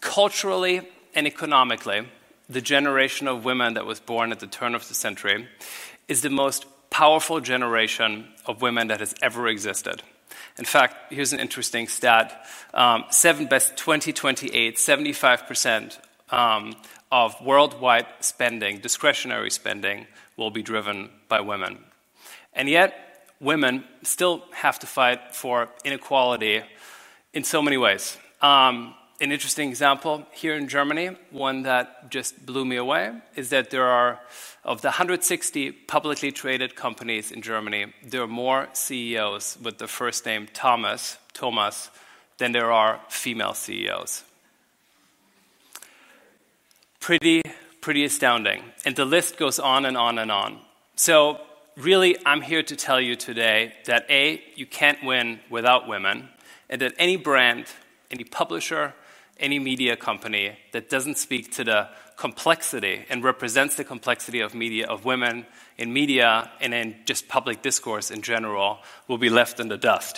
Culturally and economically, the generation of women that was born at the turn of the century is the most powerful generation of women that has ever existed. In fact, here's an interesting stat. By 2028, 75% of worldwide spending, discretionary spending, will be driven by women. And yet, women still have to fight for inequality in so many ways. An interesting example here in Germany, one that just blew me away, is that there are, of the 160 publicly traded companies in Germany, there are more CEOs with the first name Thomas, than there are female CEOs. Pretty astounding. And the list goes on and on and on. So really, I'm here to tell you today that A, you can't win without women, and that any brand, any publisher, any media company that doesn't speak to the complexity and represents the complexity of media, of women in media and in just public discourse in general, will be left in the dust.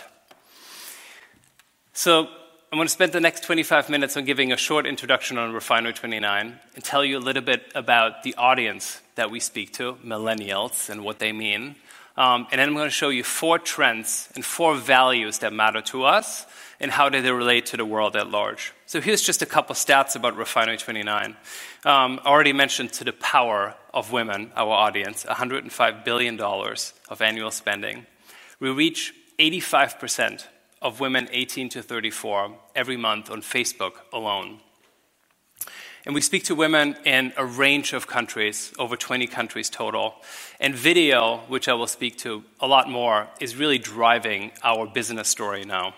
So I'm going to spend the next 25 minutes on giving a short introduction on Refinery29 and tell you a little bit about the audience that we speak to, millennials, and what they mean. And then I'm going to show you 4 trends and 4 values that matter to us and how do they relate to the world at large. So here's just a couple stats about Refinery29. I already mentioned to the power of women, our audience, $105 billion of annual spending. We reach 85% of women 18 to 34 every month on Facebook alone. And we speak to women in a range of countries, over 20 countries total. And video, which I will speak to a lot more, is really driving our business story now.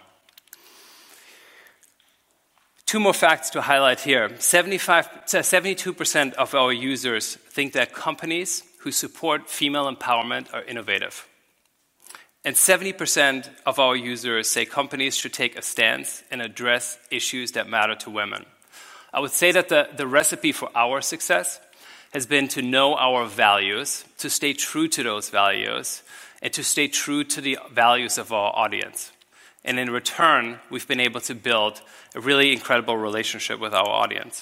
2 more facts to highlight here. 72% of our users think that companies who support female empowerment are innovative. And 70% of our users say companies should take a stance and address issues that matter to women. I would say that the recipe for our success has been to know our values, to stay true to those values, and to stay true to the values of our audience. And in return, we've been able to build a really incredible relationship with our audience.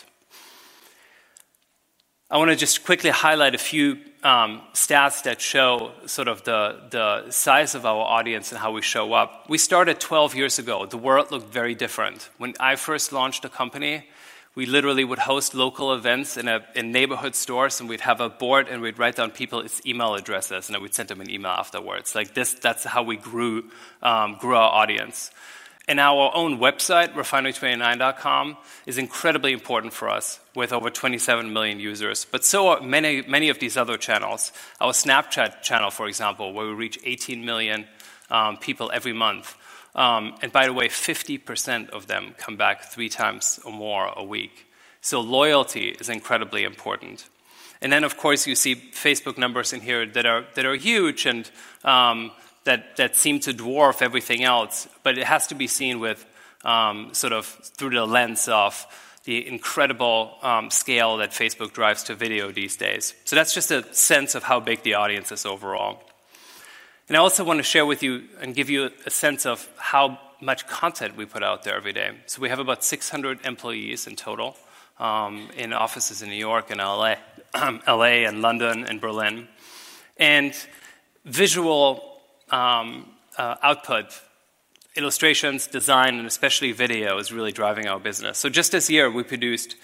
I want to just quickly highlight a few stats that show sort of the size of our audience and how we show up. We started 12 years ago. The world looked very different. When I first launched the company, we literally would host local events in neighborhood stores, and we'd have a board, and we'd write down people's email addresses, and then we'd send them an email afterwards. Like this, that's how we grew our audience. And our own website, refinery29.com, is incredibly important for us, with over 27 million users. But so are many of these other channels. Our Snapchat channel, for example, where we reach 18 million people every month. And by the way, 50% of them come back 3 times or more a week. So loyalty is incredibly important. And then, of course, you see Facebook numbers in here that are huge and that seem to dwarf everything else. But it has to be seen with sort of through the lens of the incredible scale that Facebook drives to video these days. So that's just a sense of how big the audience is overall. And I also want to share with you and give you a sense of how much content we put out there every day. So we have about 600 employees in total in offices in New York and LA and London and Berlin. And visual output, illustrations, design, and especially video is really driving our business. So just this year, we produced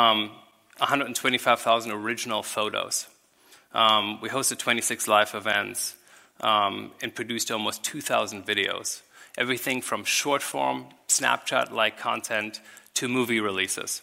125,000 original photos. We hosted 26 live events. And produced almost 2,000 videos. Everything from short-form, Snapchat-like content to movie releases.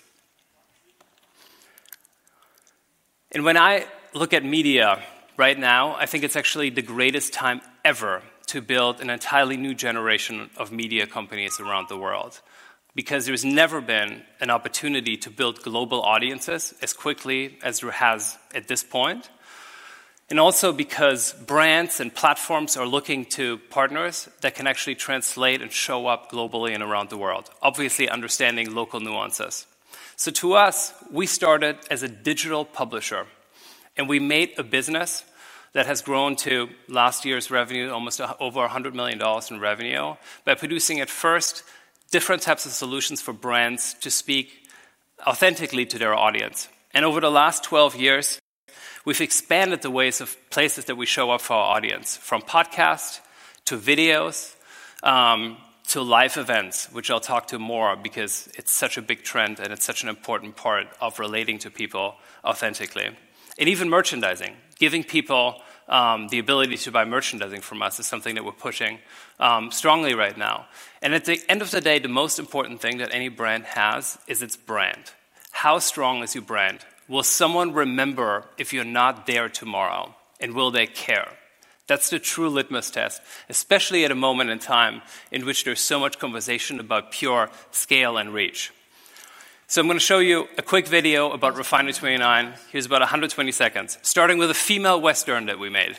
And when I look at media right now, I think it's actually the greatest time ever to build an entirely new generation of media companies around the world. Because there's never been an opportunity to build global audiences as quickly as there has at this point. And also because brands and platforms are looking to partners that can actually translate and show up globally and around the world, obviously understanding local nuances. So to us, we started as a digital publisher, and we made a business that has grown to last year's revenue, almost over $100 million in revenue, by producing at first different types of solutions for brands to speak authentically to their audience. And over the last 12 years, we've expanded the places that we show up for our audience, from podcasts to videos to live events, which I'll talk to more because it's such a big trend and it's such an important part of relating to people authentically. And even merchandising, giving people the ability to buy merchandising from us is something that we're pushing strongly right now. And at the end of the day, the most important thing that any brand has is its brand. How strong is your brand? Will someone remember if you're not there tomorrow? And will they care? That's the true litmus test, especially at a moment in time in which there's so much conversation about pure scale and reach. So I'm going to show you a quick video about Refinery 29. Here's about 120 seconds, starting with a female Western that we made.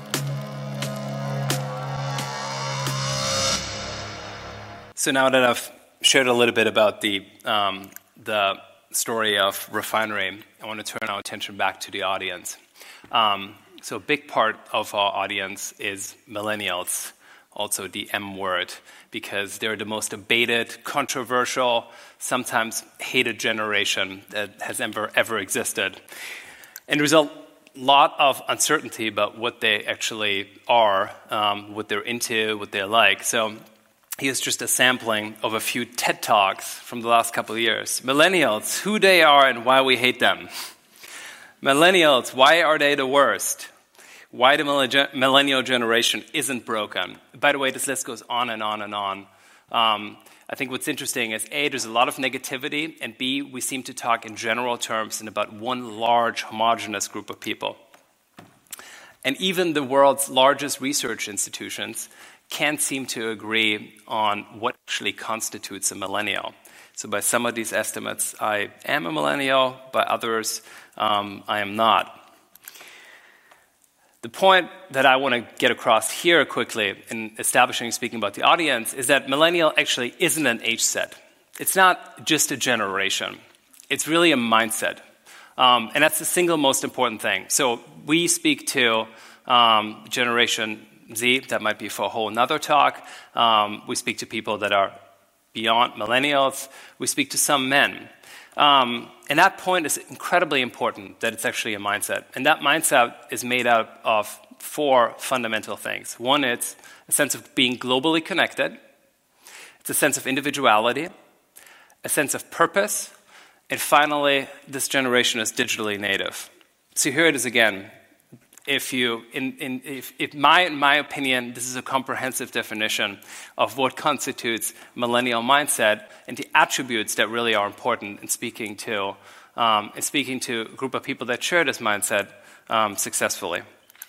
So now that I've shared a little bit about the story of Refinery, I want to turn our attention back to the audience. So a big part of our audience is millennials, also the M word, because they're the most debated, controversial, sometimes hated generation that has ever existed. And there's a lot of uncertainty about what they actually are, what they're into, what they're like. So here's just a sampling of a few TED Talks from the last couple of years. Millennials, who they are and why we hate them. Millennials, why are they the worst? Why the millennial generation isn't broken. By the way, this list goes on and on and on. I think what's interesting is, A, there's a lot of negativity, and B, we seem to talk in general terms and about one large homogenous group of people. And even the world's largest research institutions can't seem to agree on what actually constitutes a millennial. So by some of these estimates, I am a millennial. By others, I am not. The point that I want to get across here quickly in speaking about the audience, is that millennial actually isn't an age set. It's not just a generation. It's really a mindset. And that's the single most important thing. So we speak to Generation Z. That might be for a whole nother talk. We speak to people that are beyond millennials. We speak to some men. And that point is incredibly important, that it's actually a mindset. And that mindset is made out of 4 fundamental things. One, it's a sense of being globally connected. It's a sense of individuality, a sense of purpose, and finally, this generation is digitally native. So here it is again. In my opinion, this is a comprehensive definition of what constitutes millennial mindset and the attributes that really are important in speaking to a group of people that share this mindset successfully.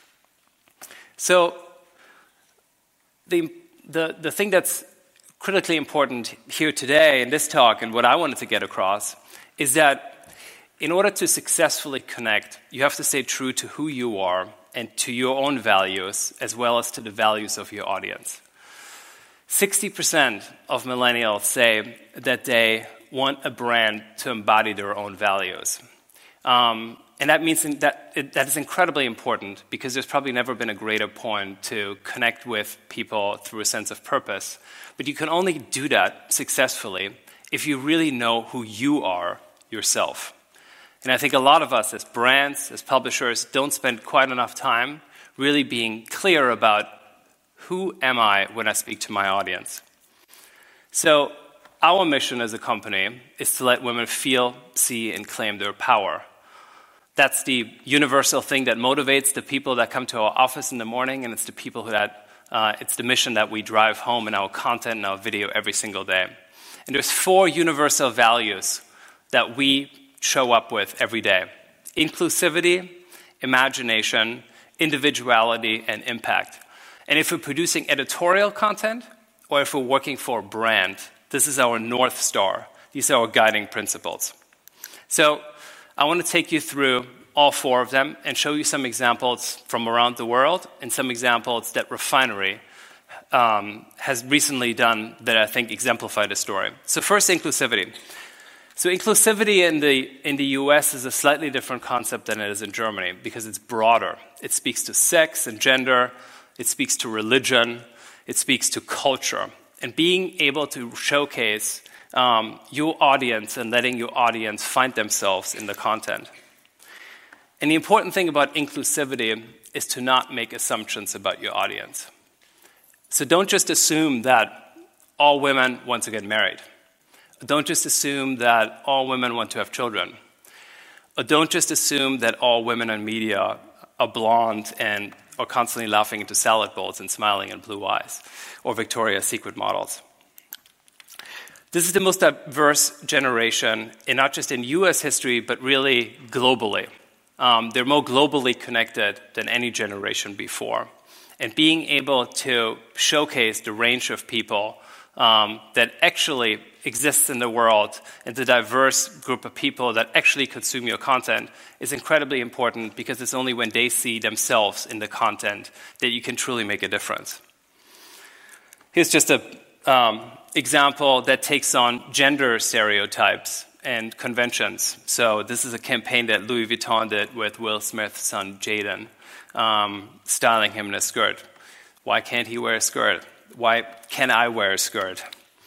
So the thing that's critically important here today in this talk, and what I wanted to get across, is that in order to successfully connect, you have to stay true to who you are and to your own values, as well as to the values of your audience. 60% of millennials say that they want a brand to embody their own values. And that means that is incredibly important, because there's probably never been a greater point to connect with people through a sense of purpose. But you can only do that successfully if you really know who you are yourself. And I think a lot of us as brands, as publishers, don't spend quite enough time really being clear about who am I when I speak to my audience. So our mission as a company is to let women feel, see, and claim their power. That's the universal thing that motivates the people that come to our office in the morning, and it's the people it's the mission that we drive home in our content and our video every single day. And there's 4 universal values that we show up with every day: inclusivity, imagination, individuality, and impact. And if we're producing editorial content, or if we're working for a brand, this is our North Star. These are our guiding principles. So I want to take you through all 4 of them and show you some examples from around the world and some examples that Refinery has recently done that I think exemplify the story. So first, inclusivity. So inclusivity in the US is a slightly different concept than it is in Germany, because it's broader. It speaks to sex and gender, it speaks to religion, it speaks to culture. And being able to showcase your audience and letting your audience find themselves in the content. And the important thing about inclusivity is to not make assumptions about your audience. So don't just assume that all women want to get married. Don't just assume that all women want to have children. Or don't just assume that all women in media are blonde and are constantly laughing into salad bowls and smiling and blue eyes, or Victoria's Secret models. This is the most diverse generation, in not just in US history, but really globally. They're more globally connected than any generation before. And being able to showcase the range of people that actually exists in the world and the diverse group of people that actually consume your content is incredibly important, because it's only when they see themselves in the content that you can truly make a difference. Here's just an example that takes on gender stereotypes and conventions. So this is a campaign that Louis Vuitton did with Will Smith's son, Jaden, styling him in a skirt. Why can't he wear a skirt? Why can I wear a skirt?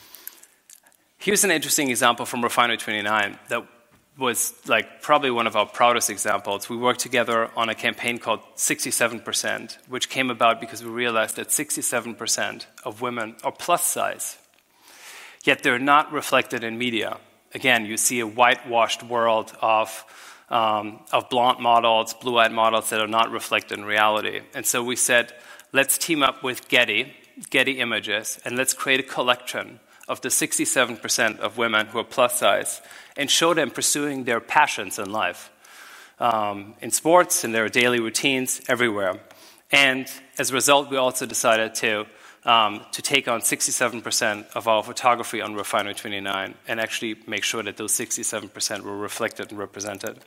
Here's an interesting example from Refinery29 that was probably one of our proudest examples. We worked together on a campaign called 67%, which came about because we realized that 67% of women are plus size, yet they're not reflected in media. Again, you see a whitewashed world of blonde models, blue-eyed models that are not reflected in reality. And so we said, let's team up with Getty Images, and let's create a collection of the 67% of women who are plus size and show them pursuing their passions in life, in sports, in their daily routines, everywhere. And as a result, we also decided to take on 67% of our photography on Refinery29 and actually make sure that those 67% were reflected and represented.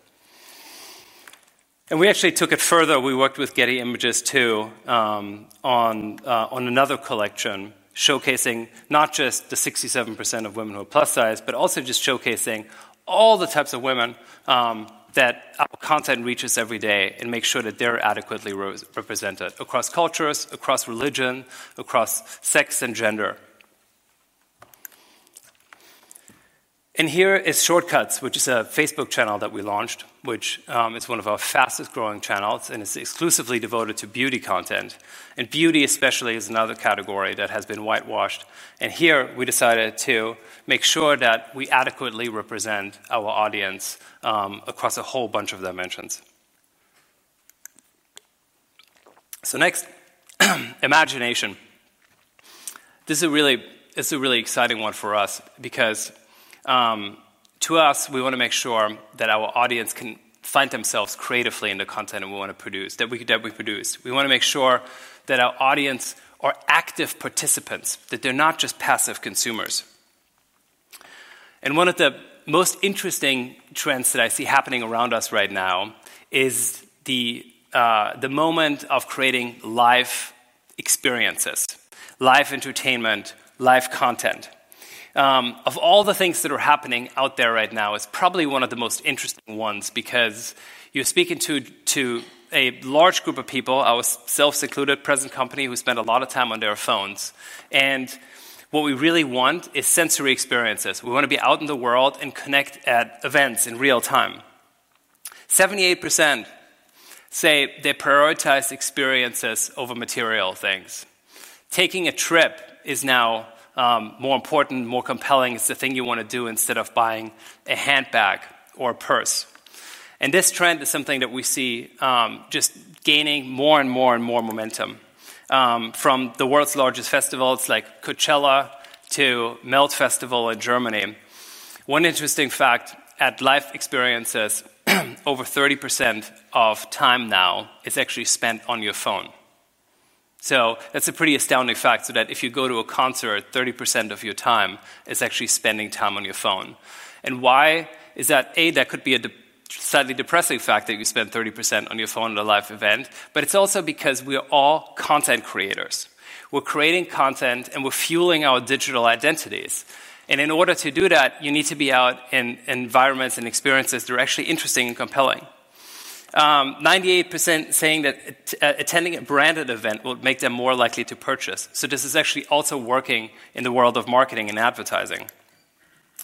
And we actually took it further. We worked with Getty Images too on another collection, showcasing not just the 67% of women who are plus size, but also just showcasing all the types of women that our content reaches every day, and make sure that they're adequately represented across cultures, across religion, across sex and gender. And here is Shortcuts, which is a Facebook channel that we launched, which is one of our fastest growing channels, and is exclusively devoted to beauty content. And beauty especially is another category that has been whitewashed. And here we decided to make sure that we adequately represent our audience across a whole bunch of dimensions. So next, imagination. This is a really exciting one for us, because to us, we want to make sure that our audience can find themselves creatively in the content that we want to produce, that we produce. We want to make sure that our audience are active participants, that they're not just passive consumers. And one of the most interesting trends that I see happening around us right now is the moment of creating live experiences, live entertainment, live content. Of all the things that are happening out there right now, it's probably one of the most interesting ones, because you're speaking to a large group of people, ourselves included, present company, who spend a lot of time on their phones. And what we really want is sensory experiences. We want to be out in the world and connect at events in real time. 78% say they prioritize experiences over material things. Taking a trip is now more important, more compelling. It's the thing you want to do instead of buying a handbag or a purse. And this trend is something that we see just gaining more and more and more momentum. From the world's largest festivals like Coachella to Melt Festival in Germany. One interesting fact, at live experiences, over 30% of time now is actually spent on your phone. So that's a pretty astounding fact, so that if you go to a concert, 30% of your time is actually spending time on your phone. And why is that? That could be a slightly depressing fact that you spend 30% on your phone at a live event, but it's also because we're all content creators. We're creating content and we're fueling our digital identities. And in order to do that, you need to be out in environments and experiences that are actually interesting and compelling. 98% saying that attending a branded event will make them more likely to purchase. So this is actually also working in the world of marketing and advertising.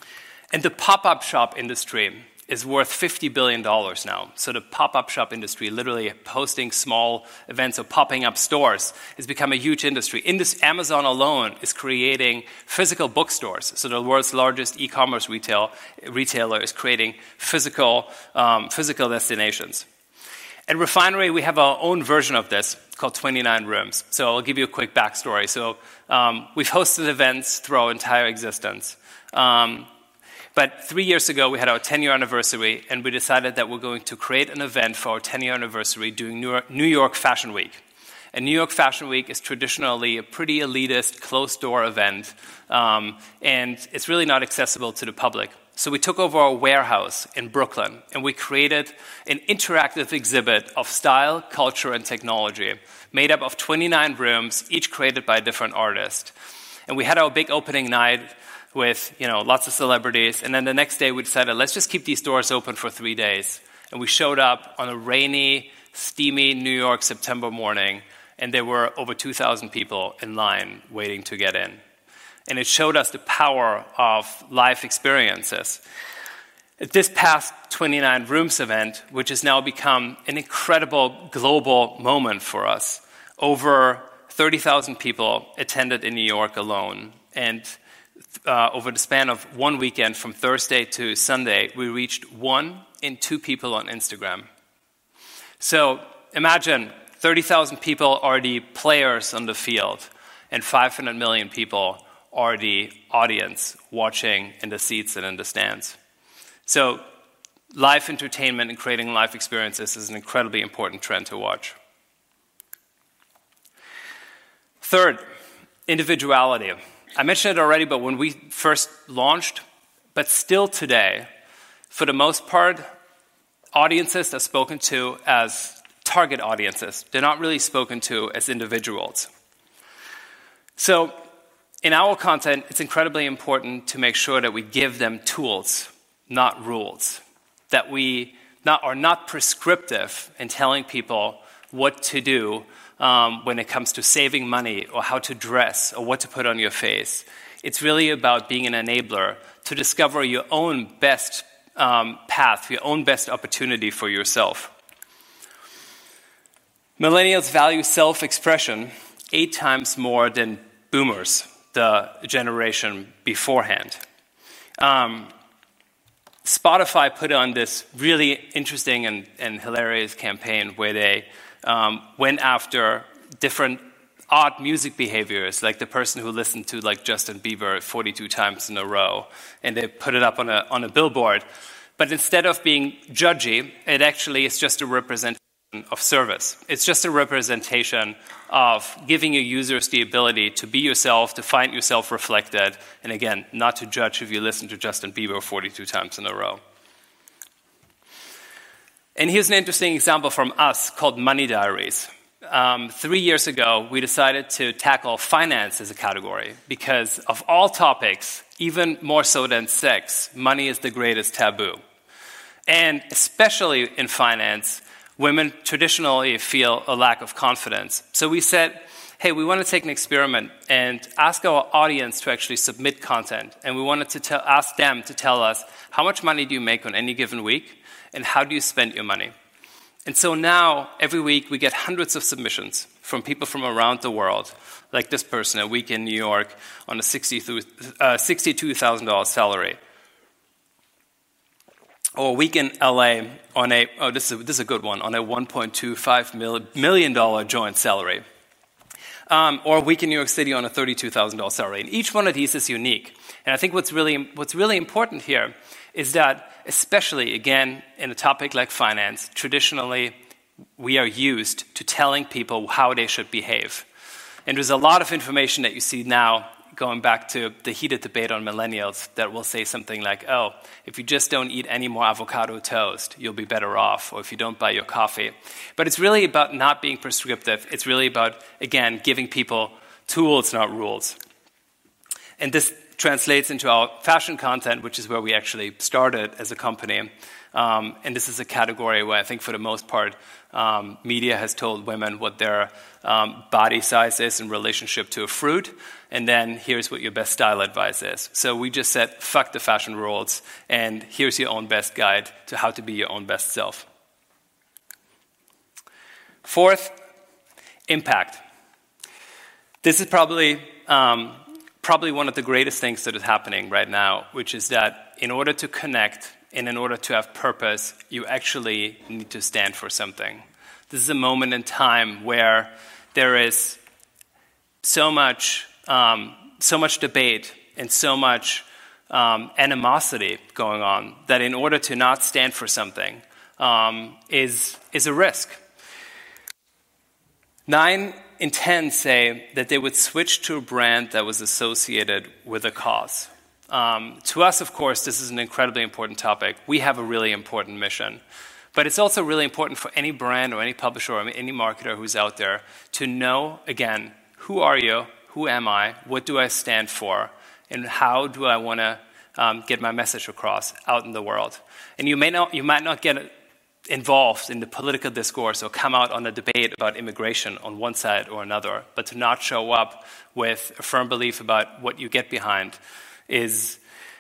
And the pop-up shop industry is worth $50 billion now. So the pop-up shop industry, literally hosting small events or popping up stores, has become a huge industry. Amazon alone is creating physical bookstores. So the world's largest e-commerce retailer is creating physical destinations. At Refinery, we have our own version of this called 29 Rooms. So I'll give you a quick backstory. So we've hosted events through our entire existence. But 3 years ago, we had our 10-year anniversary, and we decided that we're going to create an event for our 10-year anniversary during New York Fashion Week. And New York Fashion Week is traditionally a pretty elitist, closed-door event, and it's really not accessible to the public. So we took over our warehouse in Brooklyn, and we created an interactive exhibit of style, culture, and technology, made up of 29 rooms, each created by a different artist. And we had our big opening night with lots of celebrities, and then the next day we decided, let's just keep these doors open for 3 days. And we showed up on a rainy, steamy New York September morning, and there were over 2,000 people in line waiting to get in. And it showed us the power of live experiences. At this past 29 Rooms event, which has now become an incredible global moment for us, over 30,000 people attended in New York alone, and over the span of one weekend, from Thursday to Sunday, we reached 1 in 2 people on Instagram. So imagine 30,000 people are the players on the field, and 500 million people are the audience watching in the seats and in the stands. So live entertainment and creating live experiences is an incredibly important trend to watch. Third, individuality. I mentioned it already, but when we first launched, but still today, for the most part, audiences are spoken to as target audiences. They're not really spoken to as individuals. So in our content, it's incredibly important to make sure that we give them tools, not rules, that we are not prescriptive in telling people what to do when it comes to saving money or how to dress or what to put on your face. It's really about being an enabler to discover your own best path, your own best opportunity for yourself. Millennials value self-expression 8 times more than boomers, the generation beforehand. Spotify put on this really interesting and hilarious campaign where they went after different odd music behaviors, like the person who listened to Justin Bieber 42 times in a row, and they put it up on a billboard. But instead of being judgy, it actually is just a representation of service. It's just a representation of giving your users the ability to be yourself, to find yourself reflected, and again, not to judge if you listen to Justin Bieber 42 times in a row. And here's an interesting example from us called Money Diaries. 3 years ago, we decided to tackle finance as a category because of all topics, even more so than sex, money is the greatest taboo. And especially in finance, women traditionally feel a lack of confidence. So we said, hey, we want to take an experiment and ask our audience to actually submit content. And we wanted to ask them to tell us, how much money do you make on any given week? And how do you spend your money? And so now, every week, we get hundreds of submissions from people from around the world, like this person, a week in New York on a $62,000 salary. Or a week in LA on this is a good one, on a $1.25 million joint salary. Or a week in New York City on a $32,000 salary. And each one of these is unique. And I think what's really important here is that, especially, again, in a topic like finance, traditionally, we are used to telling people how they should behave. And there's a lot of information that you see now, going back to the heated debate on millennials, that will say something like, oh, if you just don't eat any more avocado toast, you'll be better off, or if you don't buy your coffee. But it's really about not being prescriptive. It's really about, again, giving people tools, not rules. And this translates into our fashion content, which is where we actually started as a company. And this is a category where I think for the most part, media has told women what their body size is in relationship to a fruit, and then here's what your best style advice is. So we just said, fuck the fashion rules, and here's your own best guide to how to be your own best self. Fourth, impact. This is probably one of the greatest things that is happening right now, which is that in order to connect and in order to have purpose, you actually need to stand for something. This is a moment in time where there is so much debate and so much animosity going on that in order to not stand for something is a risk. 9 in 10 say that they would switch to a brand that was associated with a cause. To us, of course, this is an incredibly important topic. We have a really important mission. But it's also really important for any brand or any publisher or any marketer who's out there to know, again, who are you, who am I, what do I stand for, and how do I want to get my message across out in the world. And you might not get involved in the political discourse or come out on a debate about immigration on one side or another, but to not show up with a firm belief about what you get behind is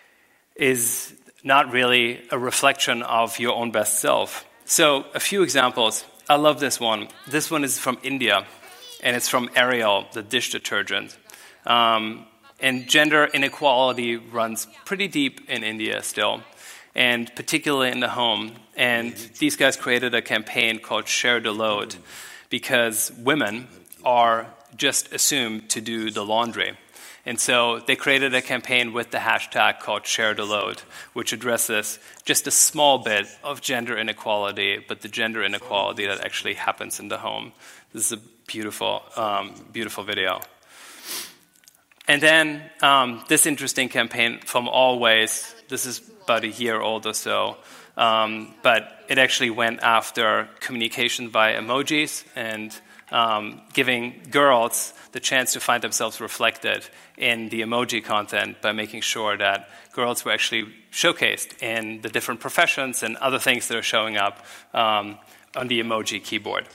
not really a reflection of your own best self. So a few examples. I love this one. This one is from India, and it's from Ariel, the dish detergent. And gender inequality runs pretty deep in India still, and particularly in the home. And these guys created a campaign called Share the Load, because women are just assumed to do the laundry. And so they created a campaign with the hashtag called Share the Load, which addresses just a small bit of gender inequality, but the gender inequality that actually happens in the home. This is a beautiful, beautiful video. And then this interesting campaign from Always. This is about a year old or so, but it actually went after communication via emojis and giving girls the chance to find themselves reflected in the emoji content by making sure that girls were actually showcased in the different professions and other things that are showing up on the emoji keyboard.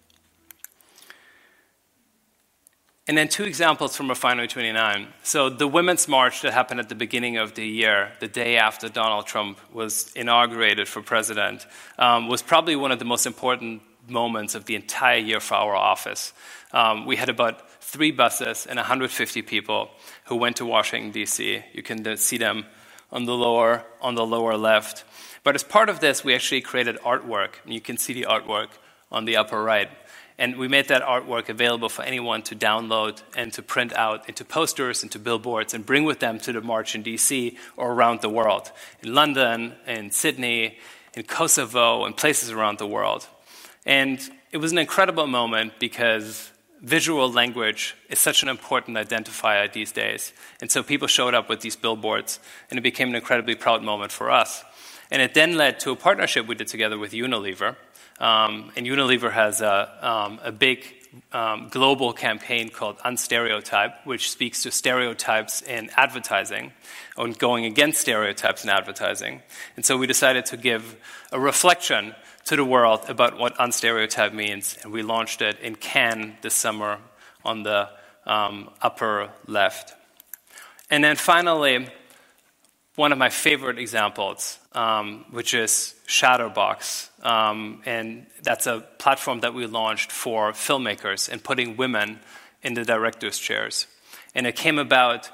And then 2 examples from Refinery 29. So the Women's March that happened at the beginning of the year, the day after Donald Trump was inaugurated for president, was probably one of the most important moments of the entire year for our office. We had about 3 buses and 150 people who went to Washington, D.C. You can see them on the lower left. But as part of this, we actually created artwork. And you can see the artwork on the upper right. And we made that artwork available for anyone to download and to print out into posters, into billboards, and bring with them to the march in D.C. or around the world, in London, in Sydney, in Kosovo, and places around the world. And it was an incredible moment because visual language is such an important identifier these days. And so people showed up with these billboards, and it became an incredibly proud moment for us. And it then led to a partnership we did together with Unilever. And Unilever has a big global campaign called Unstereotype, which speaks to stereotypes in advertising, and going against stereotypes in advertising. And so we decided to give a reflection to the world about what unstereotype means, and we launched it in Cannes this summer on the upper left. And then finally, one of my favorite examples, which is Shadowbox. And that's a platform that we launched for filmmakers and putting women in the director's chairs. And it came about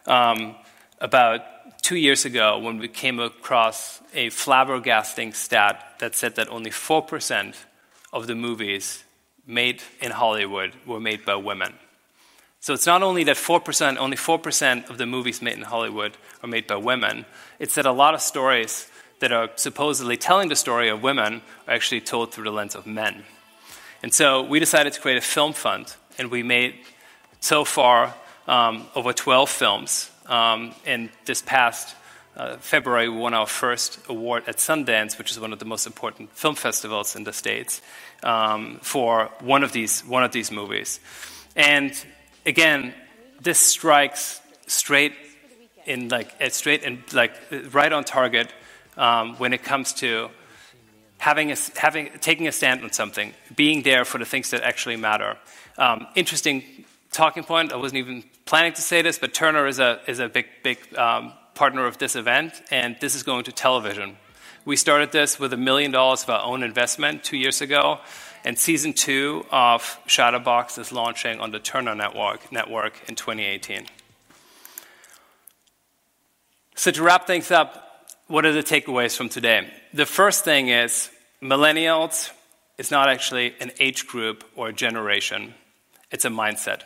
2 years ago when we came across a flabbergasting stat that said that only 4% of the movies made in Hollywood were made by women. So it's not only that only 4% of the movies made in Hollywood are made by women, it's that a lot of stories that are supposedly telling the story of women are actually told through the lens of men. And so we decided to create a film fund, and we made, so far, over 12 films. And this past February, we won our first award at Sundance, which is one of the most important film festivals in the States, for one of these movies. And again, this strikes straight right on target when it comes to taking a stand on something, being there for the things that actually matter. Interesting talking point. I wasn't even planning to say this, but Turner is a big partner of this event, and this is going to television. We started this with $1 million of our own investment 2 years ago, and season 2 of Shadowbox is launching on the Turner Network in 2018. So to wrap things up, what are the takeaways from today? The first thing is millennials is not actually an age group or a generation. It's a mindset.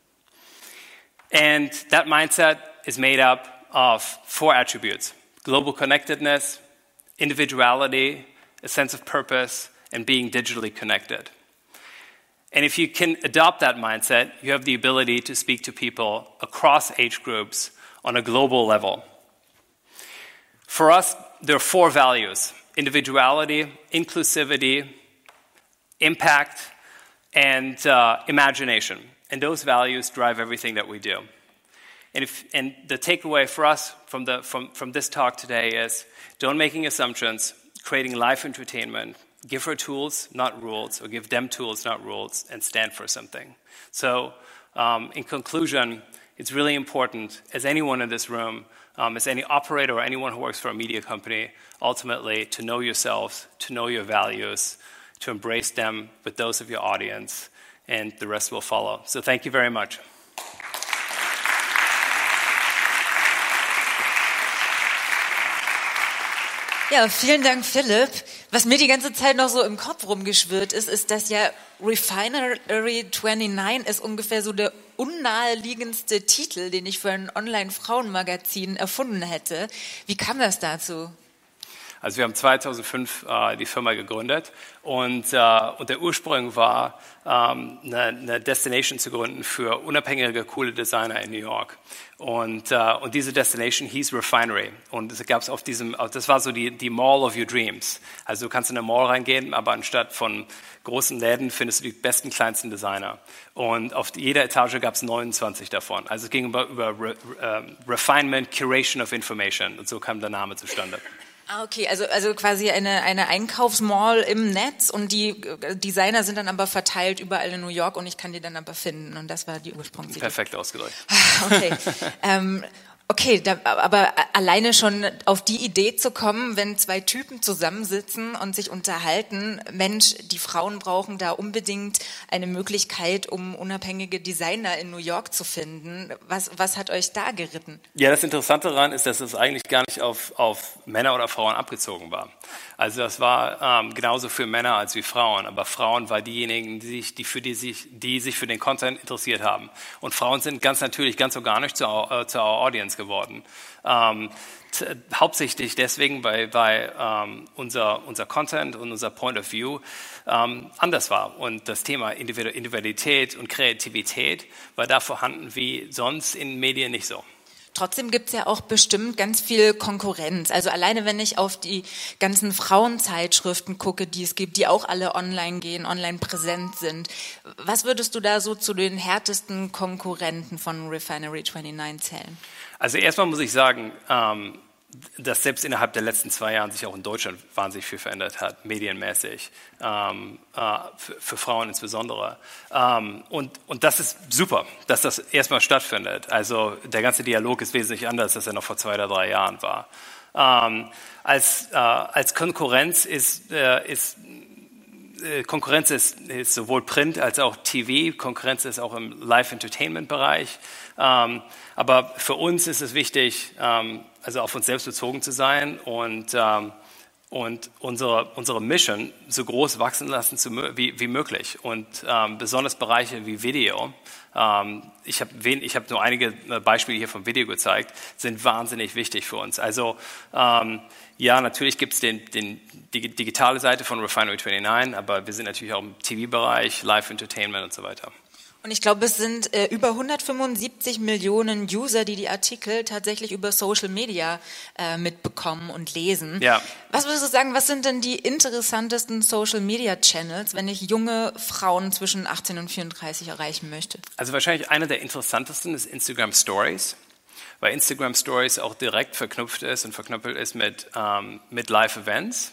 And that mindset is made up of 4 attributes: global connectedness, individuality, a sense of purpose, and being digitally connected. And if you can adopt that mindset, you have the ability to speak to people across age groups on a global level. For us, there are 4 values: individuality, inclusivity, impact, and imagination. And those values drive everything that we do. And the takeaway for us from this talk today is don't making assumptions, creating live entertainment, give her tools, not rules, or give them tools, not rules, and stand for something. So in conclusion, it's really important, as anyone in this room, as any operator or anyone who works for a media company, ultimately to know yourselves, to know your values, to embrace them with those of your audience, and the rest will follow. So thank you very much. Ja, vielen Dank, Philipp. Was mir die ganze Zeit noch so im Kopf rumgeschwirrt ist, dass ja Refinery 29 ist ungefähr so der unnaheliegendste Titel, den ich für ein Online-Frauenmagazin erfunden hätte. Wie kam das dazu? Also wir haben 2005 die Firma gegründet und der Ursprung war, eine Destination zu gründen für unabhängige, coole Designer in New York. Und diese Destination hieß Refinery. Und es gab das war so die Mall of your dreams. Also du kannst in eine Mall reingehen, aber anstatt von großen Läden findest du die besten, kleinsten Designer. Und auf jeder Etage gab es 29 davon. Also es ging über Refinement, Curation of Information. Und so kam der Name zustande. Ah, okay, also quasi eine Einkaufsmall im Netz und die Designer sind dann aber verteilt überall in New York und ich kann die dann aber finden und das war die Ursprungsidee. Perfekt ausgedrückt. Okay. Aber alleine schon auf die Idee zu kommen, wenn 2 Typen zusammensitzen und sich unterhalten, Mensch, die Frauen brauchen da unbedingt eine Möglichkeit, um unabhängige Designer in New York zu finden. Was hat euch da geritten? Ja, das Interessante daran ist, dass es eigentlich gar nicht auf Männer oder Frauen abgezogen war. Also das war genauso für Männer als wie Frauen, aber Frauen waren diejenigen, die sich für den Content interessiert haben. Und Frauen sind ganz natürlich, ganz organisch zur Audience geworden. Hauptsächlich deswegen, weil unser Content und unser Point of View anders war. Und das Thema Individualität und Kreativität war da vorhanden wie sonst in Medien nicht so. Trotzdem gibt's ja auch bestimmt ganz viel Konkurrenz. Also alleine, wenn ich auf die ganzen Frauenzeitschriften gucke, die es gibt, die auch alle online gehen, online präsent sind. Was würdest du da so zu den härtesten Konkurrenten von Refinery 29 zählen? Also erstmal muss ich sagen, dass selbst innerhalb der letzten 2 Jahren sich auch in Deutschland wahnsinnig viel verändert hat, medienmäßig, für Frauen insbesondere. Und das ist super, dass das erstmal stattfindet. Also der ganze Dialog ist wesentlich anders, als er noch vor 2 oder 3 Jahren war. Als Konkurrenz ist sowohl Print als auch TV, Konkurrenz ist auch im Live-Entertainment-Bereich. Aber für uns ist es wichtig, also auf uns selbst bezogen zu sein und unsere Mission so groß wachsen lassen wie möglich. Und besonders Bereiche wie Video, ich habe nur einige Beispiele hier vom Video gezeigt, sind wahnsinnig wichtig für uns. Also ja, natürlich gibt es die digitale Seite von Refinery 29, aber wir sind natürlich auch im TV-Bereich, Live-Entertainment und so weiter. Und ich glaube, es sind über 175 Millionen User, die Artikel tatsächlich über Social Media mitbekommen und lesen. Ja. Was würdest du sagen, was sind denn die interessantesten Social Media Channels, wenn ich junge Frauen zwischen 18 und 34 erreichen möchte? Also wahrscheinlich einer der interessantesten ist Instagram Stories, bei Instagram Stories auch direkt verknüpft ist und verknüppelt ist mit Live-Events.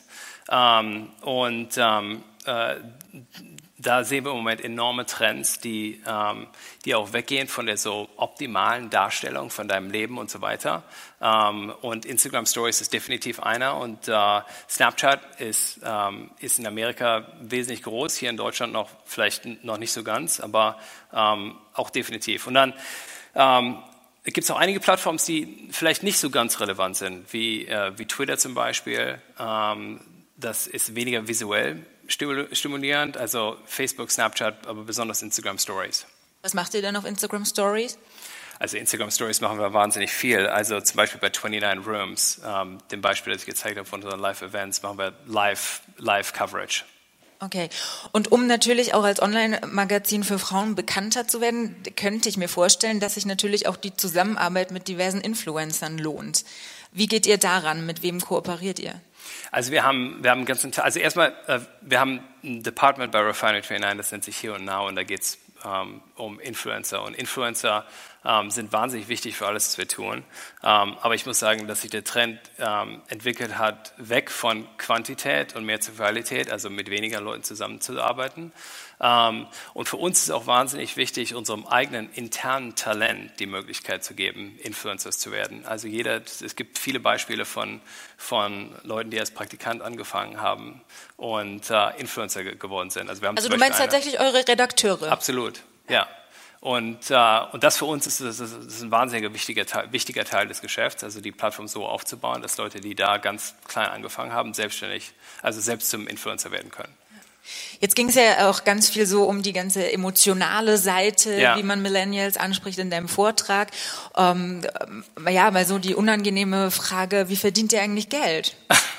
Da sehen wir im Moment enorme Trends, die auch weggehen von der so optimalen Darstellung von deinem Leben und so weiter. Und Instagram Stories ist definitiv einer. Und Snapchat ist in Amerika wesentlich groß, hier in Deutschland vielleicht noch nicht so ganz, aber auch definitiv. Und dann gibt es auch einige Plattformen, die vielleicht nicht so ganz relevant sind, wie Twitter zum Beispiel. Das ist weniger visuell stimulierend, also Facebook, Snapchat, aber besonders Instagram Stories. Was macht ihr denn auf Instagram Stories? Also Instagram Stories machen wir wahnsinnig viel. Also zum Beispiel bei 29 Rooms, dem Beispiel, das ich gezeigt habe von unseren Live-Events, machen wir Live-Coverage. Okay. Und um natürlich auch als Online-Magazin für Frauen bekannter zu werden, könnte ich mir vorstellen, dass sich natürlich auch die Zusammenarbeit mit diversen Influencern lohnt. Wie geht ihr daran? Mit wem kooperiert ihr? Also wir haben einen ganzen Tag, also erstmal, wir haben ein Department bei Refinery29, das nennt sich Here and Now, und da geht es um Influencer. Und Influencer sind wahnsinnig wichtig für alles, was wir tun. Aber ich muss sagen, dass sich der Trend entwickelt hat, weg von Quantität und mehr zur Qualität, also mit weniger Leuten zusammenzuarbeiten. Und für uns ist es auch wahnsinnig wichtig, unserem eigenen internen Talent die Möglichkeit zu geben, Influencers zu werden. Also es gibt viele Beispiele von Leuten, die als Praktikant angefangen haben und Influencer geworden sind. Also du meinst tatsächlich eure Redakteure? Absolut, ja. Und das für uns ist ein wahnsinnig wichtiger Teil des Geschäfts, also die Plattform so aufzubauen, dass Leute, die da ganz klein angefangen haben, selbst zum Influencer werden können. Jetzt ging es ja auch ganz viel so um die ganze emotionale Seite, wie man Millennials anspricht in deinem Vortrag. Mal so die unangenehme Frage, wie verdient ihr eigentlich Geld?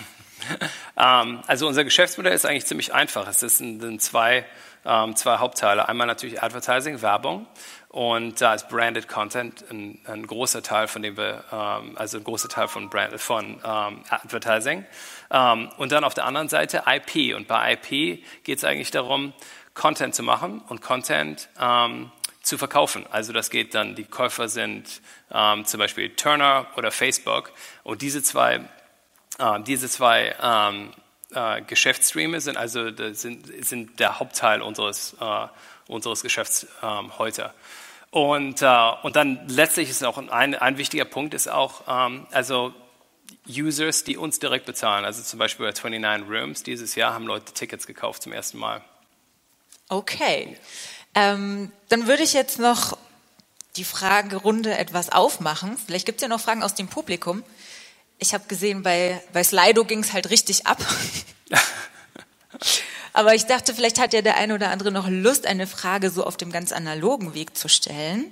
Also unser Geschäftsmodell ist eigentlich ziemlich einfach. Es sind zwei Hauptteile. Einmal natürlich Advertising, Werbung. Und da ist Branded Content ein großer Teil, von dem wir, also ein großer Teil von Advertising. Und dann auf der anderen Seite IP. Und bei IP geht es eigentlich darum, Content zu machen und Content zu verkaufen. Also das geht dann, die Käufer sind zum Beispiel Turner oder Facebook. Und diese zwei Geschäftsstreame sind der Hauptteil unseres Geschäfts heute. Und dann letztlich ist auch ein wichtiger Punkt ist auch, also Users, die uns direkt bezahlen. Also zum Beispiel bei 29 Rooms dieses Jahr haben Leute Tickets gekauft zum ersten Mal. Okay. Dann würde ich jetzt noch die Fragerunde etwas aufmachen. Vielleicht gibt es ja noch Fragen aus dem Publikum. Ich habe gesehen, bei Slido ging es halt richtig ab. Aber ich dachte, vielleicht hat ja der eine oder andere noch Lust, eine Frage so auf dem ganz analogen Weg zu stellen.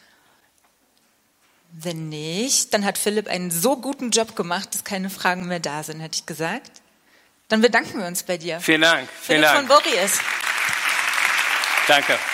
Wenn nicht, dann hat Philipp einen so guten Job gemacht, dass keine Fragen mehr da sind, hätte ich gesagt. Dann bedanken wir uns bei dir. Vielen Dank. Philipp von Borries. Danke.